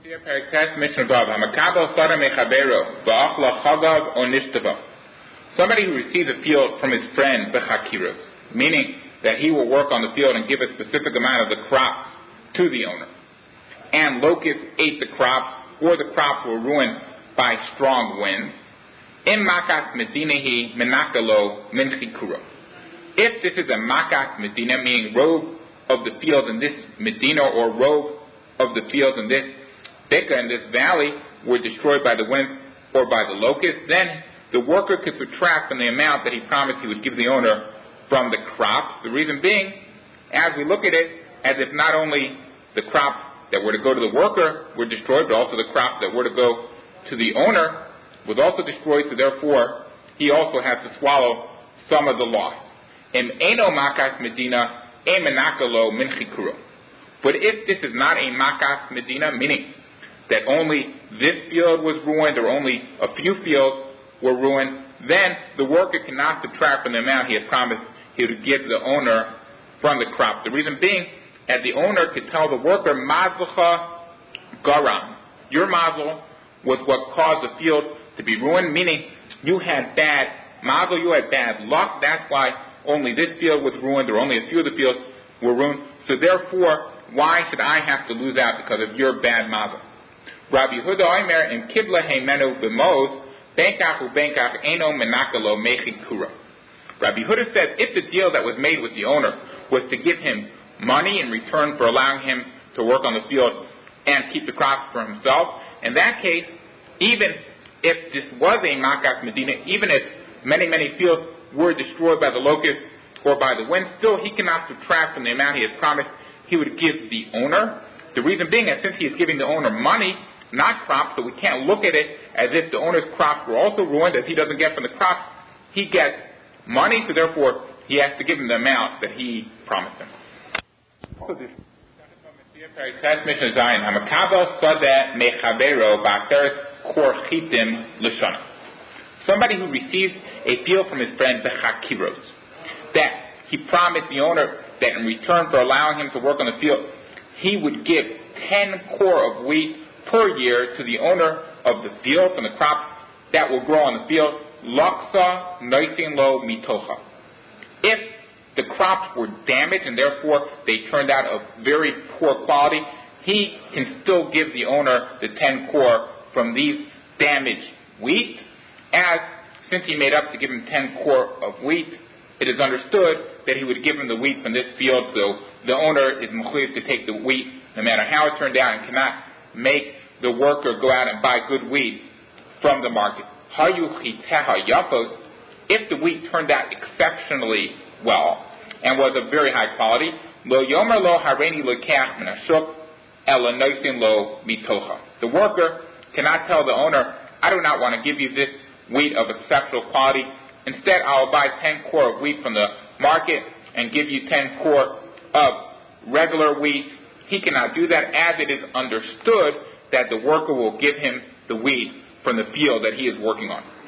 Somebody who receives a field from his friend, bechakiros, meaning that he will work on the field and give a specific amount of the crops to the owner. And locusts ate the crops, or the crops were ruined by strong winds. In makas medinahi menakalo minchikuro. If this is a makas medina, meaning robe of the field in this medina, or robe of the field in this beka, in this valley, were destroyed by the winds or by the locusts, then the worker could subtract from the amount that he promised he would give the owner from the crops. The reason being, as we look at it, as if not only the crops that were to go to the worker were destroyed, but also the crops that were to go to the owner was also destroyed, so therefore he also has to swallow some of the loss. But if this is not a makas medina, meaning that only this field was ruined or only a few fields were ruined, then the worker cannot subtract from the amount he had promised he would give the owner from the crop. The reason being, as the owner could tell the worker, mazalcha garam, your mazel was what caused the field to be ruined, meaning you had bad mazel, you had bad luck, that's why only this field was ruined, or only a few of the fields were ruined, so therefore, why should I have to lose out because of your bad mazel? Rabbi Yehuda Omer in Kibla Heimenu B'Moz Benkach uBenkach Eno Menakalo Mechid Kura. Rabbi Yehuda said if the deal that was made with the owner was to give him money in return for allowing him to work on the field and keep the crops for himself, in that case, even if this was a Makas Medina, even if many, many fields were destroyed by the locusts or by the wind, still he cannot subtract from the amount he had promised he would give the owner. The reason being that since he is giving the owner money, not crops, so we can't look at it as if the owner's crops were also ruined, as he doesn't get from the crops. He gets money, so therefore he has to give him the amount that he promised him. Somebody who receives a field from his friend, bechakiros, that he promised the owner that in return for allowing him to work on the field, he would give 10 kor of wheat per year to the owner of the field from the crop that will grow on the field. Laksa noitin lo mitocha. If the crops were damaged and therefore they turned out of very poor quality, he can still give the owner the 10 kor from these damaged wheat, as since he made up to give him 10 kor of wheat, it is understood that he would give him the wheat from this field, so the owner is mechuyev to take the wheat no matter how it turned out and cannot make the worker go out and buy good wheat from the market. If the wheat turned out exceptionally well and was of very high quality, the worker cannot tell the owner, I do not want to give you this wheat of exceptional quality. Instead, I will buy 10 kor of wheat from the market and give you 10 kor of regular wheat. He cannot do that, as it is understood that the worker will give him the wheat from the field that he is working on.